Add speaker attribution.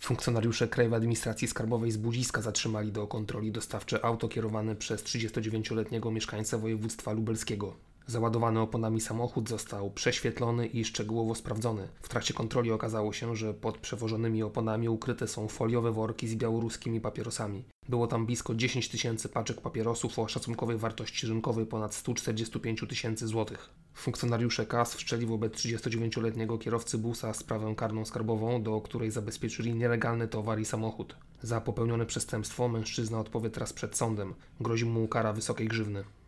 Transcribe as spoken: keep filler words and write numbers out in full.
Speaker 1: Funkcjonariusze Krajowej Administracji Skarbowej z Budziska zatrzymali do kontroli dostawcze auto kierowane przez trzydziestodziewięcioletniego mieszkańca województwa lubelskiego. Załadowany oponami samochód został prześwietlony i szczegółowo sprawdzony. W trakcie kontroli okazało się, że pod przewożonymi oponami ukryte są foliowe worki z białoruskimi papierosami. Było tam blisko dziesięć tysięcy paczek papierosów o szacunkowej wartości rynkowej ponad sto czterdzieści pięć tysięcy złotych. Funkcjonariusze K A S wszczęli wobec trzydziestodziewięcioletniego kierowcy busa sprawę karną skarbową, do której zabezpieczyli nielegalny towar i samochód. Za popełnione przestępstwo mężczyzna odpowie teraz przed sądem. Grozi mu kara wysokiej grzywny.